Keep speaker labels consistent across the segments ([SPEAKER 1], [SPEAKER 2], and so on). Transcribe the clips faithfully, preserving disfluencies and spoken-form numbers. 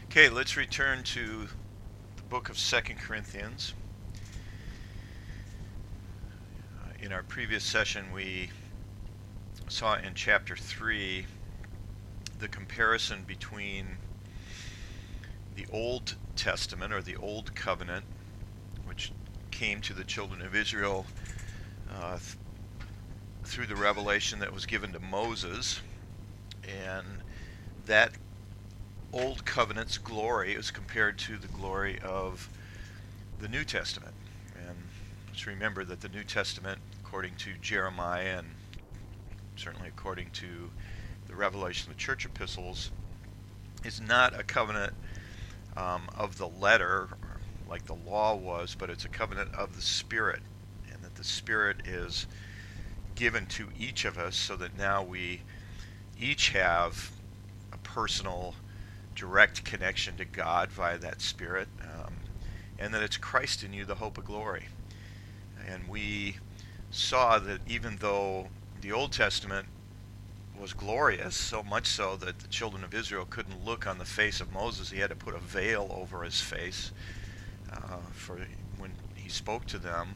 [SPEAKER 1] Okay, let's return to the book of Second Corinthians. Uh, in our previous session, we saw in chapter three the comparison between the Old Testament, or the Old Covenant, which came to the children of Israel uh, th- through the revelation that was given to Moses, and that Old Covenant's glory is compared to the glory of the New Testament. And let's remember that the New Testament, according to Jeremiah and certainly according to the revelation of the church epistles, is not a covenant um, of the letter like the law was, but it's a covenant of the Spirit, and that the Spirit is given to each of us so that now we each have a personal direct connection to God via that Spirit, um, and that it's Christ in you, the hope of glory. And we saw that even though the Old Testament was glorious, so much so that the children of Israel couldn't look on the face of Moses, he had to put a veil over his face uh, for when he spoke to them,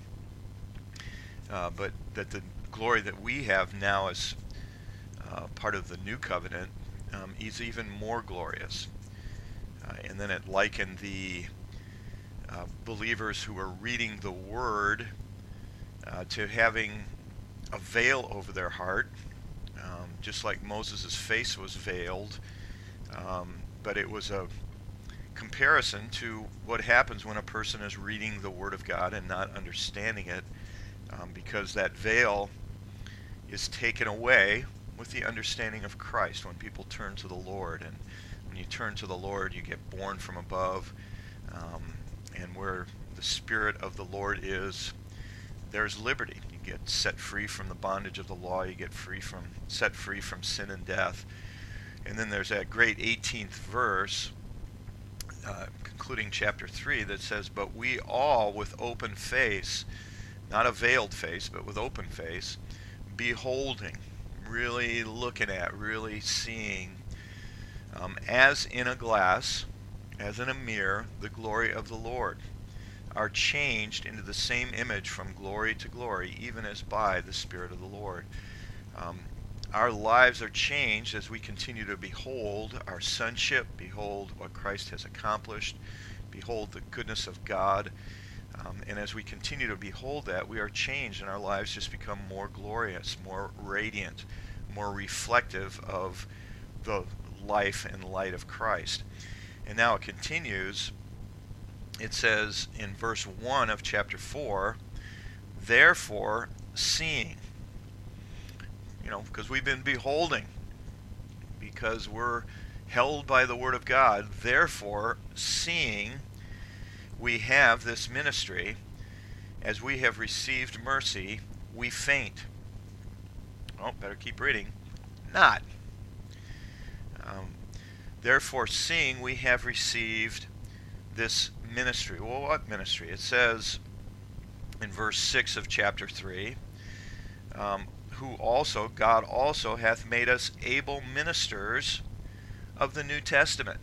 [SPEAKER 1] uh, but that the glory that we have now as uh, part of the new covenant um, is even more glorious. Uh, and then it likened the uh, believers who were reading the Word uh, to having a veil over their heart, um, just like Moses' face was veiled. Um, but it was a comparison to what happens when a person is reading the Word of God and not understanding it, um, because that veil is taken away with the understanding of Christ when people turn to the Lord. And when you turn to the Lord, you get born from above, um, and where the Spirit of the Lord is, there's liberty. You get set free from the bondage of the law. You get free from set free from sin and death. And then there's that great eighteenth verse, uh, concluding chapter three, that says, "But we all with open face," not a veiled face, but with open face, "beholding," really looking at, really seeing, um, as in a glass, as in a mirror, the glory of the Lord, are changed into the same image from glory to glory, even as by the Spirit of the Lord. Um, our lives are changed as we continue to behold our sonship, behold what Christ has accomplished, behold the goodness of God. Um, and as we continue to behold that, we are changed, and our lives just become more glorious, more radiant, more reflective of the life and light of Christ. And now it continues. It says in verse one of chapter four, "Therefore, seeing," you know, because we've been beholding, because we're held by the Word of God, "therefore, seeing we have this ministry, as we have received mercy, we faint." Oh, better keep reading. Not. Um, "Therefore, seeing we have received this ministry." Well, what ministry? It says in verse six of chapter three, um, "who also, God also hath made us able ministers of the New Testament."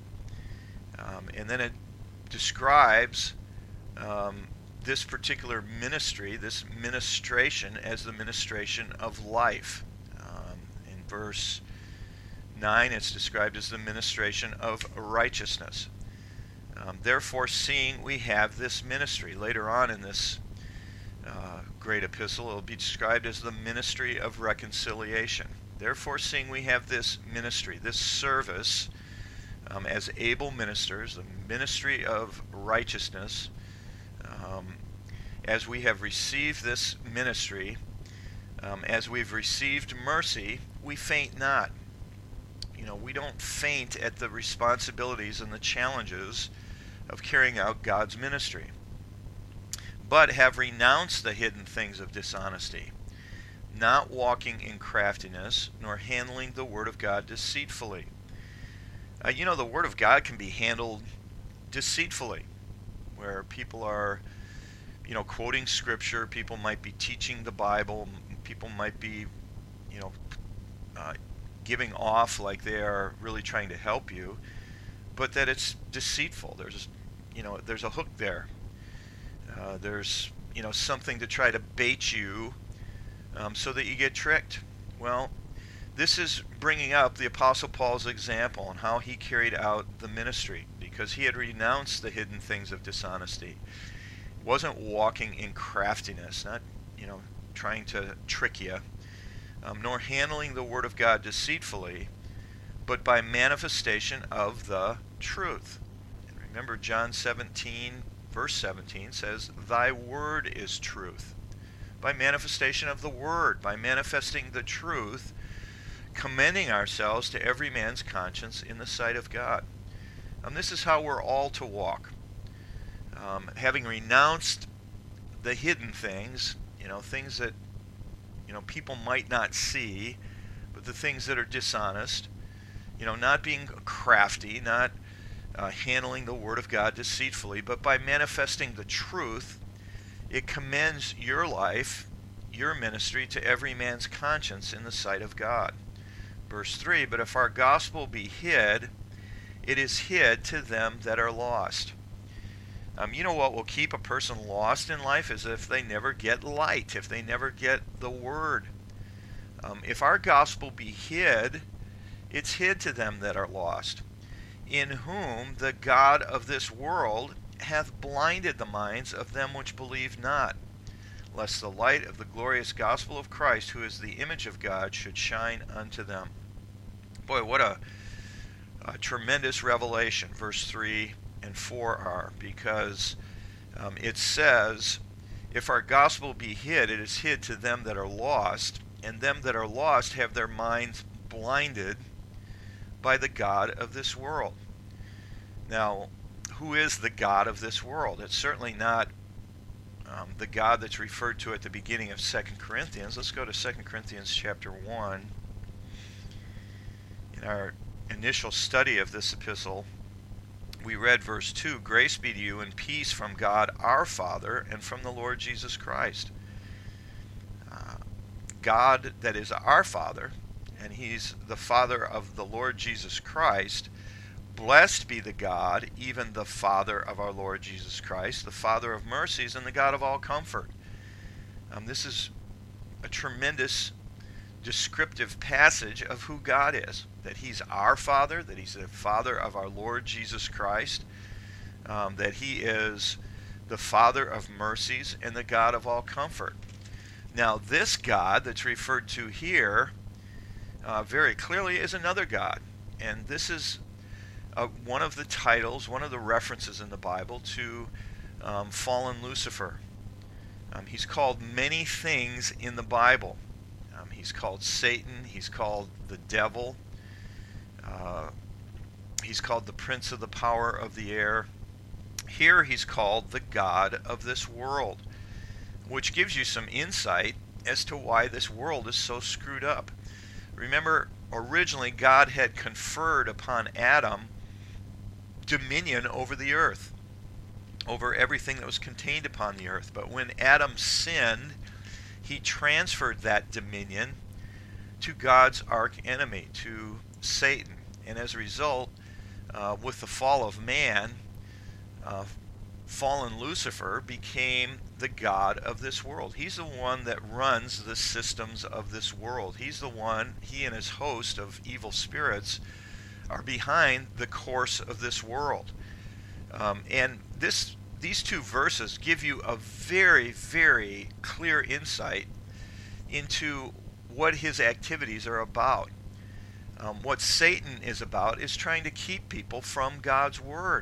[SPEAKER 1] Um, and then it describes um, this particular ministry, this ministration, as the ministration of life. Um, in verse nine, it's described as the ministration of righteousness. Um, "Therefore, seeing we have this ministry," later on in this uh, great epistle, it will be described as the ministry of reconciliation. "Therefore, seeing we have this ministry, this service, um, as able ministers, the ministry of righteousness, um, as we have received this ministry, um, as we've received mercy, we faint not." You know, we don't faint at the responsibilities and the challenges of carrying out God's ministry, "but have renounced the hidden things of dishonesty, not walking in craftiness, nor handling the word of God deceitfully." Uh, you know, the word of God can be handled deceitfully, where people are, you know, quoting scripture, people might be teaching the Bible, people might be, you know, uh, giving off like they are really trying to help you, but that it's deceitful. There's, you know, there's a hook there. Uh, there's, you know, something to try to bait you um, so that you get tricked. Well, this is bringing up the Apostle Paul's example and how he carried out the ministry, because he had renounced the hidden things of dishonesty. Wasn't walking in craftiness, not, you know, trying to trick you, um, nor handling the word of God deceitfully, but by manifestation of the truth. And remember, John seventeen, verse seventeen says, "Thy word is truth." By manifestation of the word, by manifesting the truth, commending ourselves to every man's conscience in the sight of God. And this is how we're all to walk. Um, having renounced the hidden things, you know, things that, you know, people might not see, but the things that are dishonest, you know, not being crafty, not uh, handling the word of God deceitfully, but by manifesting the truth, it commends your life, your ministry, to every man's conscience in the sight of God. Verse three, "But if our gospel be hid, it is hid to them that are lost." Um, you know what will keep a person lost in life is if they never get light, if they never get the word. Um, if our gospel be hid, it's hid to them that are lost, in whom the God of this world hath blinded the minds of them which believe not, lest the light of the glorious gospel of Christ, who is the image of God, should shine unto them. Boy, what a, a tremendous revelation verse three and four are, because um, it says, "If our gospel be hid, it is hid to them that are lost, and them that are lost have their minds blinded by the God of this world." Now, who is the God of this world? It's certainly not um, the God that's referred to at the beginning of Second Corinthians. Let's go to Second Corinthians chapter one. In our initial study of this epistle, we read verse two, "Grace be to you and peace from God our Father and from the Lord Jesus Christ." Uh, God that is our Father, and He's the Father of the Lord Jesus Christ. Blessed be the God, even the Father of our Lord Jesus Christ, the Father of mercies and the God of all comfort. Um, this is a tremendous descriptive passage of who God is, that He's our Father, that He's the Father of our Lord Jesus Christ, um, that He is the Father of mercies and the God of all comfort. Now, this God that's referred to here uh, very clearly is another God, and this is uh, one of the titles, one of the references in the Bible to um, fallen Lucifer. Um, he's called many things in the Bible. Um, he's called Satan. He's called the devil. Uh, he's called the prince of the power of the air. Here he's called the God of this world, which gives you some insight as to why this world is so screwed up. Remember, originally God had conferred upon Adam dominion over the earth, over everything that was contained upon the earth. But when Adam sinned, he transferred that dominion to God's arch enemy, to Satan. And as a result, uh, with the fall of man, uh, fallen Lucifer became the god of this world. He's the one that runs the systems of this world. He's the one, he and his host of evil spirits are behind the course of this world. Um, and this these two verses give you a very, very clear insight into what his activities are about. Um, what Satan is about is trying to keep people from God's word.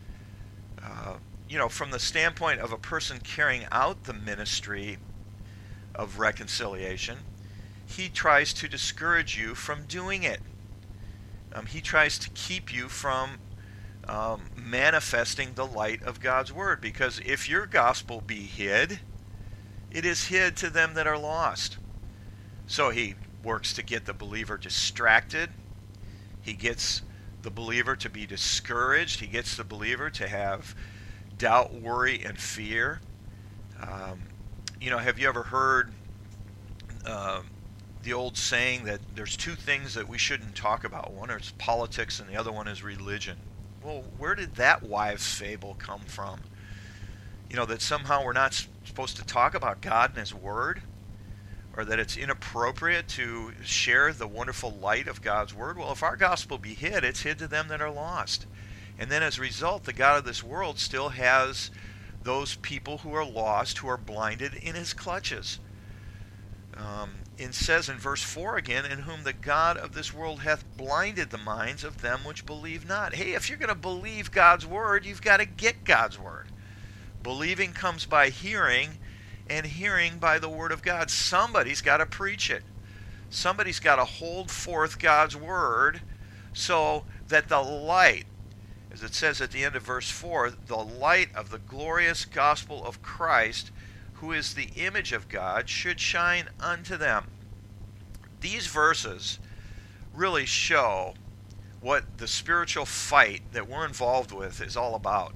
[SPEAKER 1] Uh, you know, from the standpoint of a person carrying out the ministry of reconciliation, he tries to discourage you from doing it. Um, he tries to keep you from um, manifesting the light of God's word, because if your gospel be hid, it is hid to them that are lost. So he works to get the believer distracted. He gets the believer to be discouraged. He gets the believer to have doubt, worry, and fear. Um, you know, have you ever heard uh, the old saying that there's two things that we shouldn't talk about? One is politics and the other one is religion. Well, where did that wives' fable come from? You know, that somehow we're not supposed to talk about God and His Word, or that it's inappropriate to share the wonderful light of God's Word. Well, if our gospel be hid, it's hid to them that are lost. And then as a result, the God of this world still has those people who are lost, who are blinded, in His clutches. Um, it says in verse four again, in whom the God of this world hath blinded the minds of them which believe not. Hey, if you're going to believe God's Word, you've got to get God's Word. Believing comes by hearing, and hearing by the Word of God. Somebody's got to preach it. Somebody's got to hold forth God's Word so that the light, as it says at the end of verse four, the light of the glorious gospel of Christ, who is the image of God, should shine unto them. These verses really show what the spiritual fight that we're involved with is all about.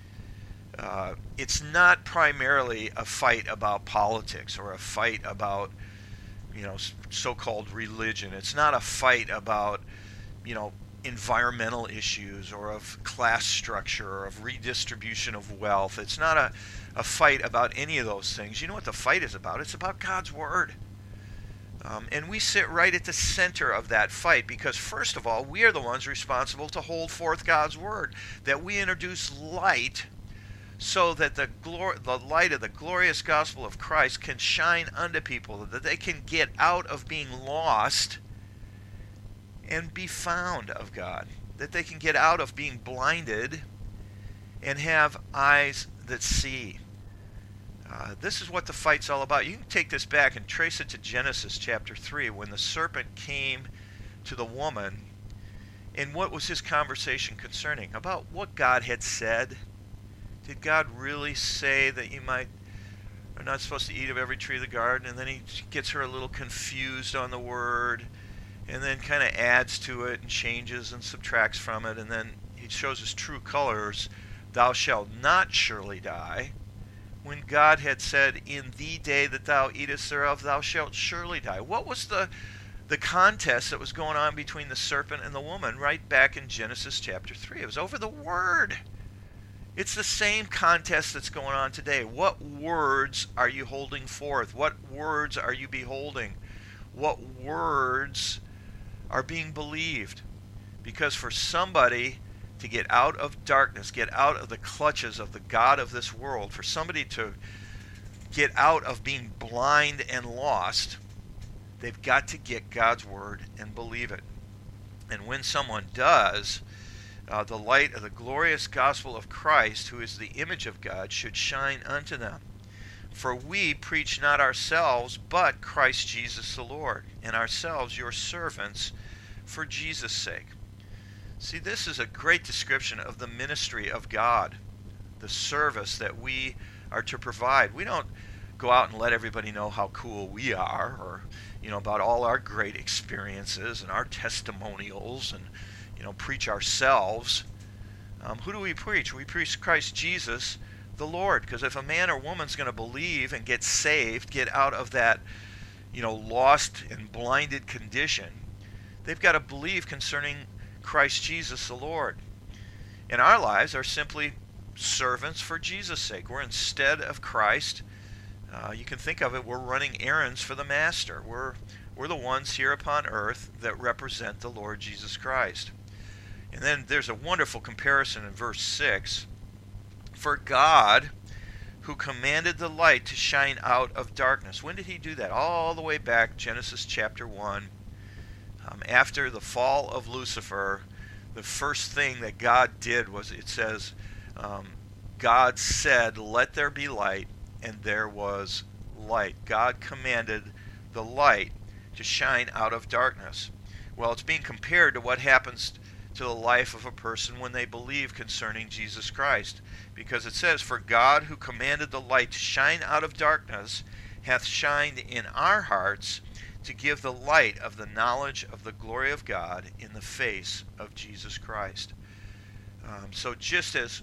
[SPEAKER 1] Uh, it's not primarily a fight about politics or a fight about, you know, so-called religion. It's not a fight about, you know, environmental issues or of class structure or of redistribution of wealth. It's not a, a fight about any of those things. You know what the fight is about? It's about God's Word. Um, and we sit right at the center of that fight because, first of all, we are the ones responsible to hold forth God's Word, that we introduce light so that the glor- the light of the glorious gospel of Christ can shine unto people, that they can get out of being lost and be found of God, that they can get out of being blinded and have eyes that see. Uh, this is what the fight's all about. You can take this back and trace it to Genesis chapter three, when the serpent came to the woman, and what was his conversation concerning? About what God had said. Did God really say that you might are not supposed to eat of every tree of the garden? And then he gets her a little confused on the word, and then kind of adds to it and changes and subtracts from it, and then he shows his true colors. Thou shalt not surely die. When God had said, in the day that thou eatest thereof, thou shalt surely die. What was the the contest that was going on between the serpent and the woman right back in Genesis chapter three? It was over the word. It's the same contest that's going on today. What words are you holding forth? What words are you beholding? What words are being believed? Because for somebody to get out of darkness, get out of the clutches of the God of this world, for somebody to get out of being blind and lost, they've got to get God's Word and believe it. And when someone does, Uh, the light of the glorious gospel of Christ, who is the image of God, should shine unto them. For we preach not ourselves, but Christ Jesus the Lord, and ourselves your servants for Jesus' sake. See, this is a great description of the ministry of God, the service that we are to provide. We don't go out and let everybody know how cool we are, or, you know, about all our great experiences and our testimonials, and you know, preach ourselves. Um, who do we preach? We preach Christ Jesus the Lord. Because if a man or woman's going to believe and get saved, get out of that, you know, lost and blinded condition, they've got to believe concerning Christ Jesus the Lord. And our lives are simply servants for Jesus' sake. We're instead of Christ. Uh, you can think of it, we're running errands for the Master. We're, we're the ones here upon earth that represent the Lord Jesus Christ. And then there's a wonderful comparison in verse six. For God, who commanded the light to shine out of darkness. When did he do that? All the way back, Genesis chapter one. Um, after the fall of Lucifer, the first thing that God did was, it says, um, God said, let there be light, and there was light. God commanded the light to shine out of darkness. Well, it's being compared to what happens to the life of a person when they believe concerning Jesus Christ. Because it says, for God, who commanded the light to shine out of darkness, hath shined in our hearts to give the light of the knowledge of the glory of God in the face of Jesus Christ. Um, so just as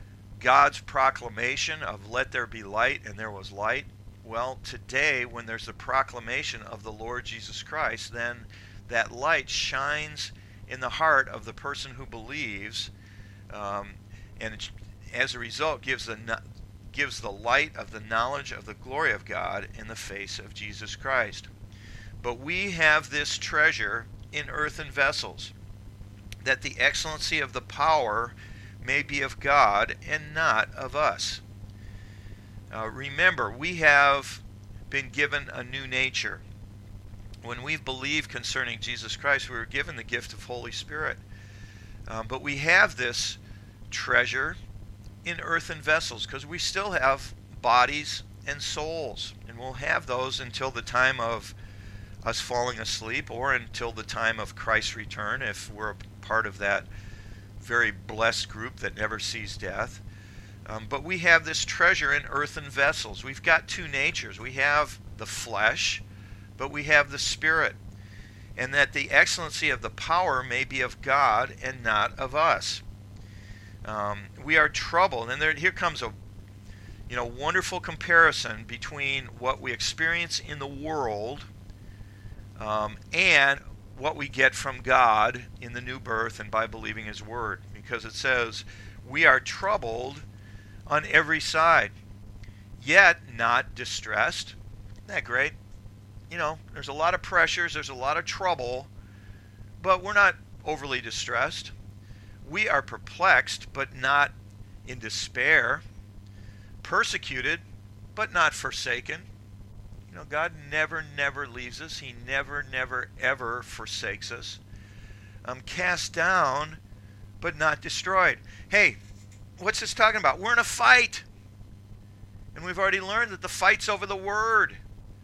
[SPEAKER 1] God's proclamation of let there be light, and there was light, well, today when there's the proclamation of the Lord Jesus Christ, then that light shines in the heart of the person who believes, Um, and it, as a result, gives the gives the light of the knowledge of the glory of God in the face of Jesus Christ. But we have this treasure in earthen vessels, that the excellency of the power may be of God and not of us. Uh, remember, we have been given a new nature. When we've believed concerning Jesus Christ, we were given the gift of Holy Spirit. Um, but we have this treasure in earthen vessels because we still have bodies and souls, and we'll have those until the time of us falling asleep or until the time of Christ's return, if we're a part of that very blessed group that never sees death. Um, but we have this treasure in earthen vessels. We've got two natures. We have the flesh, but we have the spirit, and that the excellency of the power may be of God and not of us. Um, we are troubled, and there, here comes a you know wonderful comparison between what we experience in the world um, and what we get from God in the new birth and by believing His Word. Because it says, we are troubled on every side, yet not distressed. Isn't that great? You know, there's a lot of pressures, there's a lot of trouble, but we're not overly distressed. We are perplexed, but not in despair. Persecuted, but not forsaken. You know, God never, never leaves us. He never, never, ever forsakes us. Um, cast down, but not destroyed. Hey, what's this talking about? We're in a fight. And we've already learned that the fight's over the Word.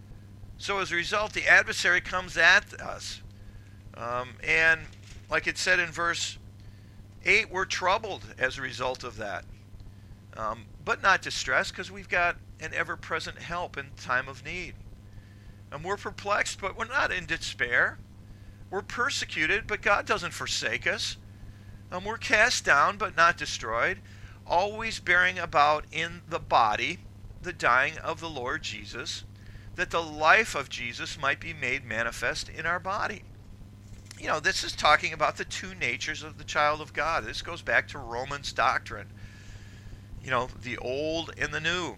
[SPEAKER 1] So as a result, the adversary comes at us. Um, and like it said in verse eight, we're troubled as a result of that. Um, but not distressed, because we've got an ever-present help in time of need. And we're perplexed, but we're not in despair. We're persecuted, but God doesn't forsake us. And we're cast down, but not destroyed, always bearing about in the body the dying of the Lord Jesus, that the life of Jesus might be made manifest in our body. You know, this is talking about the two natures of the child of God. This goes back to Romans doctrine. You know, the old and the new.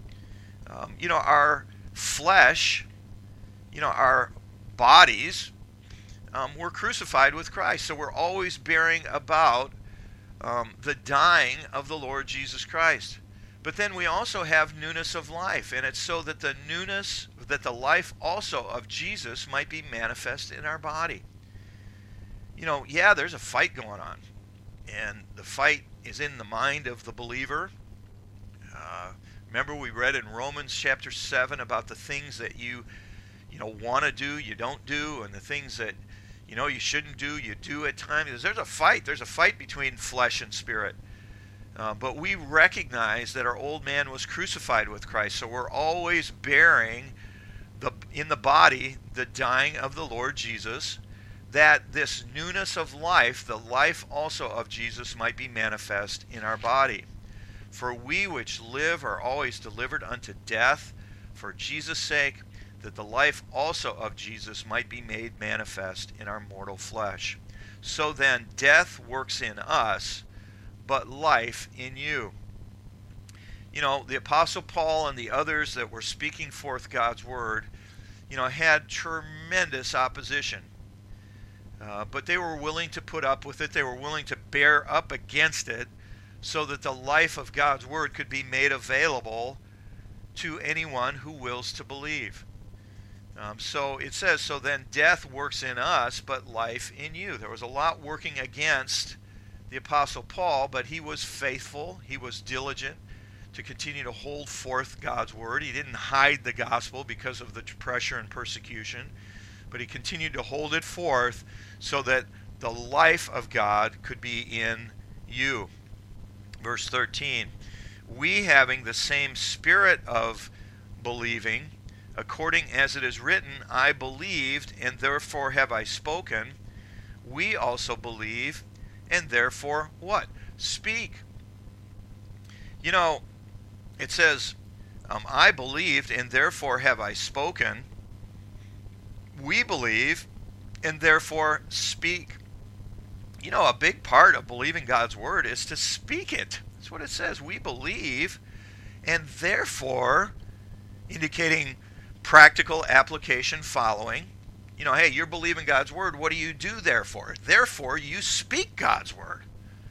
[SPEAKER 1] Um, you know, our flesh, you know, our bodies, um, were crucified with Christ. So we're always bearing about um, the dying of the Lord Jesus Christ. But then we also have newness of life, and it's so that the newness, that the life also of Jesus might be manifest in our body. You know, yeah, there's a fight going on, and the fight is in the mind of the believer. Uh, remember we read in Romans chapter seven about the things that you, you know, want to do, you don't do, and the things that, you know, you shouldn't do, you do at times. There's a fight. There's a fight between flesh and spirit. Uh, but we recognize that our old man was crucified with Christ, so we're always bearing the in the body the dying of the Lord Jesus, that this newness of life, the life also of Jesus, might be manifest in our body. For we which live are always delivered unto death for Jesus' sake, that the life also of Jesus might be made manifest in our mortal flesh. So then death works in us, but life in you. You know, the Apostle Paul and the others that were speaking forth God's word, you know, had tremendous opposition. Uh, but they were willing to put up with it. They were willing to bear up against it so that the life of God's word could be made available to anyone who wills to believe. Um, so it says, so then death works in us, but life in you. There was a lot working against the Apostle Paul, but he was faithful. He was diligent to continue to hold forth God's word. He didn't hide the gospel because of the pressure and persecution, but he continued to hold it forth so that the life of God could be in you. Verse thirteen, we having the same spirit of believing, according as it is written, I believed, and therefore have I spoken, we also believe, and therefore what? Speak. You know, it says, um, I believed, and therefore have I spoken. We believe, and therefore speak. you know, a big part of believing God's word is to speak it. That's what it says. We believe, and therefore, indicating practical application following. You know, hey, you're believing God's word. What do you do therefore? Therefore, you speak God's word.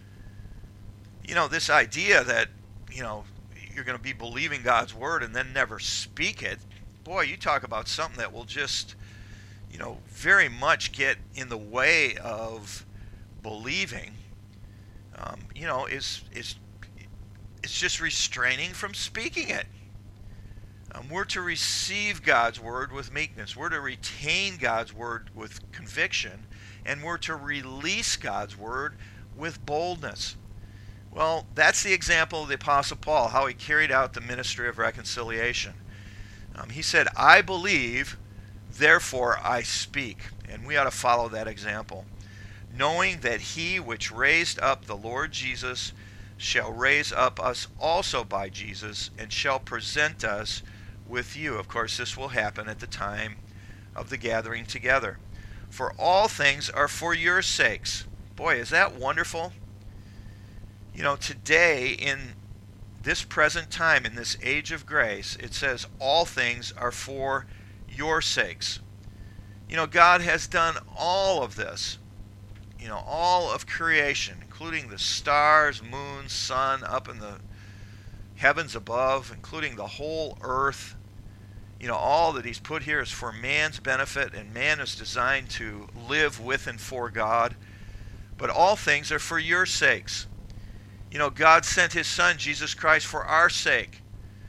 [SPEAKER 1] You know, this idea that, you know, you're going to be believing God's word and then never speak it, boy, you talk about something that will just, you know, very much get in the way of believing. Um, you know, is is it's just restraining from speaking it. Um, we're to receive God's word with meekness. We're to retain God's word with conviction, and we're to release God's word with boldness. Well, that's the example of the Apostle Paul, how he carried out the ministry of reconciliation. Um, he said, I believe, therefore I speak. And we ought to follow that example. Knowing that he which raised up the Lord Jesus shall raise up us also by Jesus, and shall present us with you. Of course, this will happen at the time of the gathering together. For all things are for your sakes. Boy, is that wonderful? You know, today, in this present time, in this age of grace, it says all things are for your sakes. You know, God has done all of this. You know, all of creation, including the stars, moon, sun, up in the heavens above, including the whole earth. You know, all that he's put here is for man's benefit, and man is designed to live with and for God. But all things are for your sakes. You know, God sent his Son, Jesus Christ, for our sake.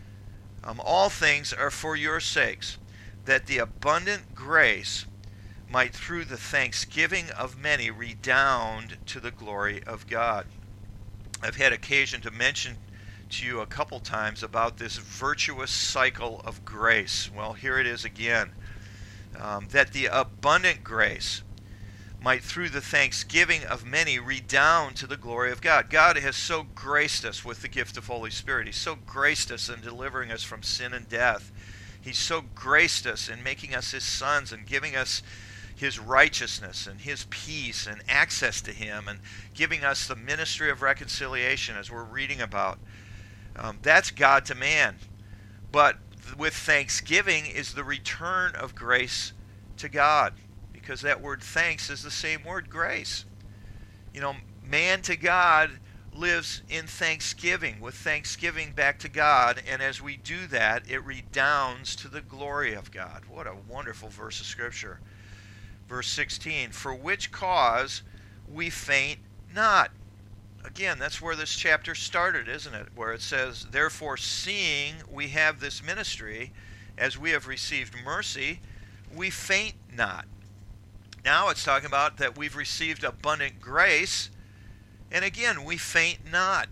[SPEAKER 1] Um, all things are for your sakes, that the abundant grace might through the thanksgiving of many redound to the glory of God. I've had occasion to mention to you a couple times about this virtuous cycle of grace. Well, here it is again. Um, that the abundant grace might through the thanksgiving of many redound to the glory of God. God has so graced us with the gift of Holy Spirit. He's so graced us in delivering us from sin and death. He's so graced us in making us his sons and giving us his righteousness and his peace and access to him, and giving us the ministry of reconciliation as we're reading about. Um, that's God to man. But with thanksgiving is the return of grace to God, because that word thanks is the same word grace. You know, man to God lives in thanksgiving, with thanksgiving back to God, and as we do that, it redounds to the glory of God. What a wonderful verse of Scripture. Verse sixteen, for which cause we faint not. Again, that's where this chapter started, isn't it? Where it says, therefore, seeing we have this ministry, as we have received mercy, we faint not. Now it's talking about that we've received abundant grace, and again, we faint not.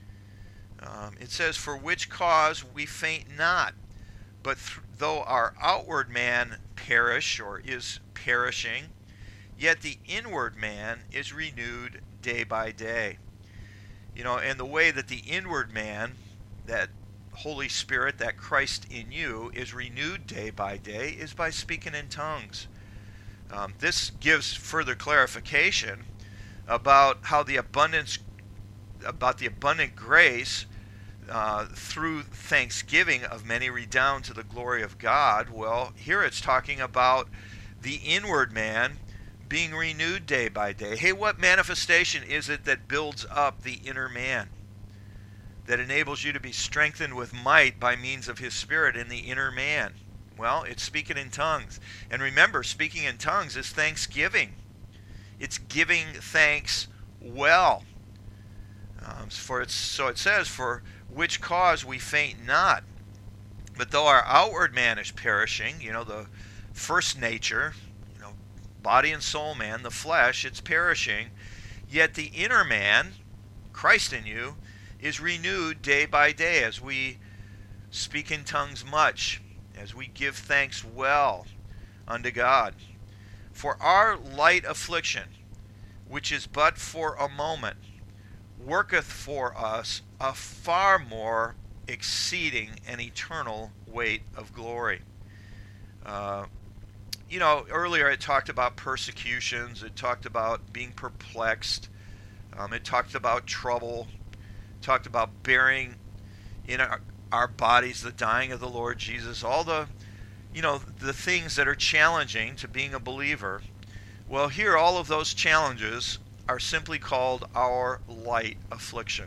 [SPEAKER 1] Um, it says, for which cause we faint not. But th- though our outward man perish, or is perishing, yet the inward man is renewed day by day. You know, and the way that the inward man, that Holy Spirit, that Christ in you, is renewed day by day is by speaking in tongues. Um, this gives further clarification about how the abundance, about the abundant grace uh, through thanksgiving of many redound to the glory of God. Well, here it's talking about the inward man being renewed day by day. Hey, what manifestation is it that builds up the inner man, that enables you to be strengthened with might by means of his Spirit in the inner man? Well, it's speaking in tongues. And remember, speaking in tongues is thanksgiving. It's giving thanks well. Um, for it's, so it says, for which cause we faint not. But though our outward man is perishing, you know, the first nature, you know, body and soul man, the flesh, it's perishing, yet the inner man, Christ in you, is renewed day by day as we speak in tongues much, as we give thanks well unto God. For our light affliction, which is but for a moment, worketh for us a far more exceeding and eternal weight of glory. Uh, you know, earlier it talked about persecutions. It talked about being perplexed. Um, it talked about trouble. It talked about bearing in our, our bodies the dying of the Lord Jesus. All the, you know, the things that are challenging to being a believer. Well, here all of those challenges are simply called our light affliction.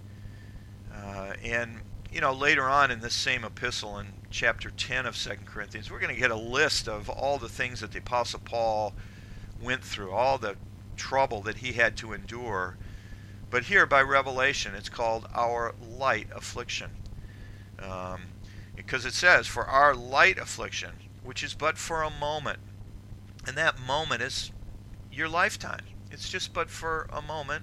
[SPEAKER 1] Uh, and, you know, later on in this same epistle in chapter ten of Second Corinthians, we're going to get a list of all the things that the Apostle Paul went through, all the trouble that he had to endure. But here by revelation, it's called our light affliction. Um, because it says, for our light affliction, which is but for a moment, and that moment is your lifetime. It's just but for a moment.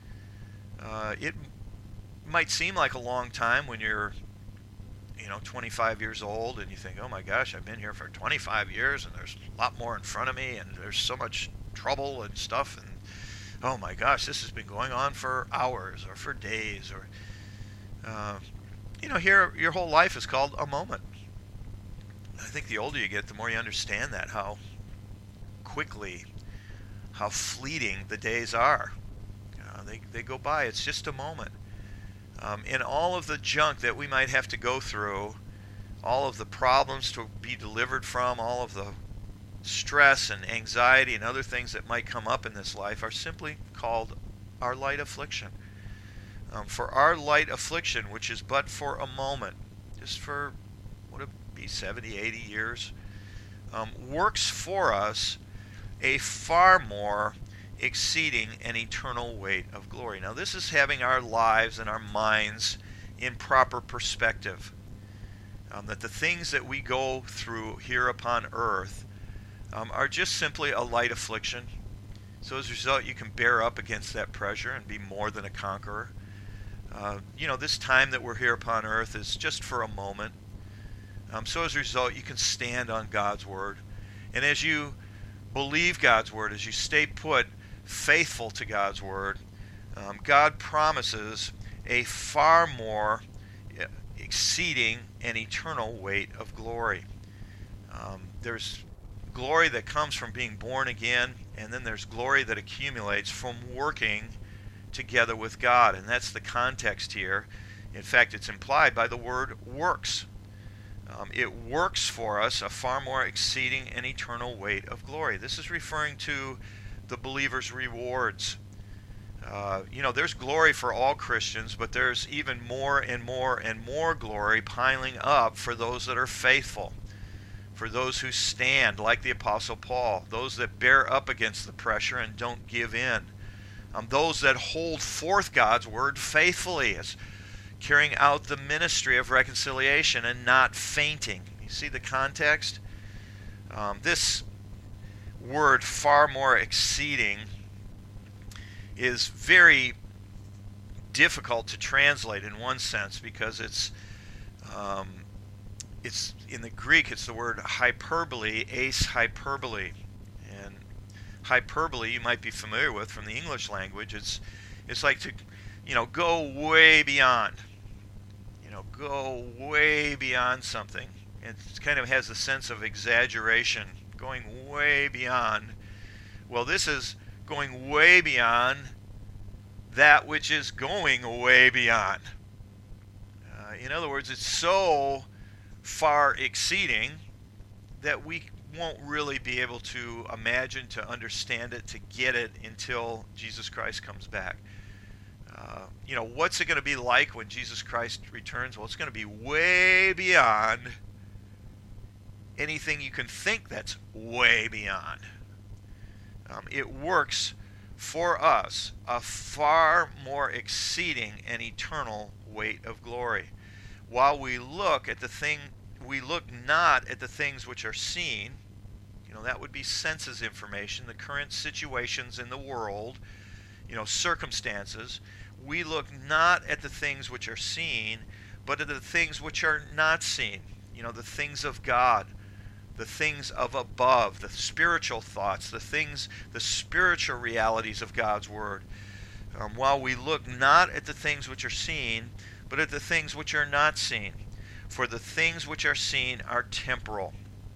[SPEAKER 1] Uh, it might seem like a long time when you're, you know, twenty-five years old and you think, oh my gosh, I've been here for twenty-five years and there's a lot more in front of me and there's so much trouble and stuff, and oh my gosh, this has been going on for hours or for days, or uh, you know, here your whole life is called a moment. I think the older you get, the more you understand that, how quickly, how fleeting the days are. Uh, they, they go by. It's just a moment. Um, and all of the junk that we might have to go through, all of the problems to be delivered from, all of the stress and anxiety and other things that might come up in this life are simply called our light affliction. Um, for our light affliction, which is but for a moment, just for, what would it be, seventy, eighty years, um, works for us a far more exceeding an eternal weight of glory. Now this is having our lives and our minds in proper perspective. Um, that the things that we go through here upon earth um, are just simply a light affliction. So as a result, you can bear up against that pressure and be more than a conqueror. Uh, you know, this time that we're here upon earth is just for a moment. Um, so as a result, you can stand on God's word. And as you believe God's word, as you stay put, faithful to God's word, um, God promises a far more exceeding an eternal weight of glory. Um, there's glory that comes from being born again, and then there's glory that accumulates from working together with God. And that's the context here. In fact, it's implied by the word works. Um, it works for us a far more exceeding and eternal weight of glory. This is referring to the believer's rewards. Uh, you know, there's glory for all Christians, but there's even more and more and more glory piling up for those that are faithful, for those who stand like the Apostle Paul, those that bear up against the pressure and don't give in, um, those that hold forth God's word faithfully as carrying out the ministry of reconciliation and not fainting. You see the context? Um, this word, far more exceeding, is very difficult to translate in one sense because it's um, it's in the Greek it's the word hyperbole, eis hyperbole, and hyperbole you might be familiar with from the English language. It's it's like to, you know, go way beyond. You know, go way beyond something. It kind of has a sense of exaggeration, going way beyond. Well, this is going way beyond that which is going way beyond. Uh, in other words, it's so far exceeding that we won't really be able to imagine, to understand it, to get it until Jesus Christ comes back. Uh, you know, what's it going to be like when Jesus Christ returns? Well, it's going to be way beyond anything you can think that's way beyond. Um, it works for us a far more exceeding and eternal weight of glory. While we look at the thing, we look not at the things which are seen. You know, that would be senses information, the current situations in the world, you know, circumstances. We look not at the things which are seen, but at the things which are not seen. You know, the things of God, the things of above, the spiritual thoughts, the things, the spiritual realities of God's word. Um, while we look not at the things which are seen, but at the things which are not seen. For the things which are seen are temporal,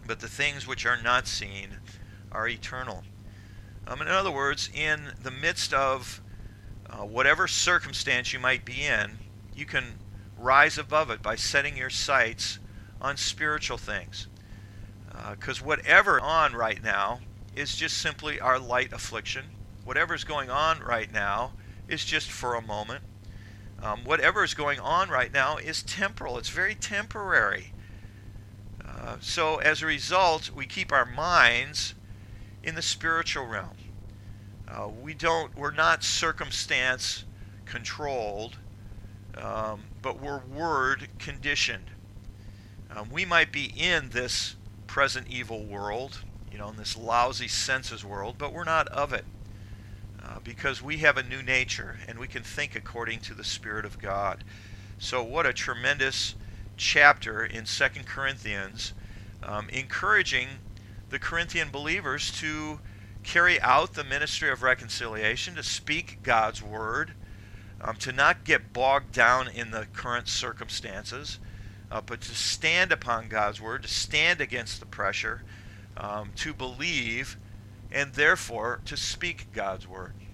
[SPEAKER 1] but the things which are not seen are eternal. Um, in other words, in the midst of uh, whatever circumstance you might be in, you can rise above it by setting your sights on spiritual things. Because uh, whatever on right now is just simply our light affliction. Whatever's going on right now is just for a moment. Um, whatever is going on right now is temporal. It's very temporary. Uh, so as a result, we keep our minds in the spiritual realm. Uh, we don't. We're not circumstance controlled, um, but we're word conditioned. Um, we might be in this present evil world, you know, in this lousy senses world, but we're not of it. Uh, because we have a new nature and we can think according to the Spirit of God. So what a tremendous chapter in Second Corinthians, um, encouraging the Corinthian believers to carry out the ministry of reconciliation, to speak God's word, um, to not get bogged down in the current circumstances, uh, but to stand upon God's word, to stand against the pressure, um, to believe, and therefore to speak God's word.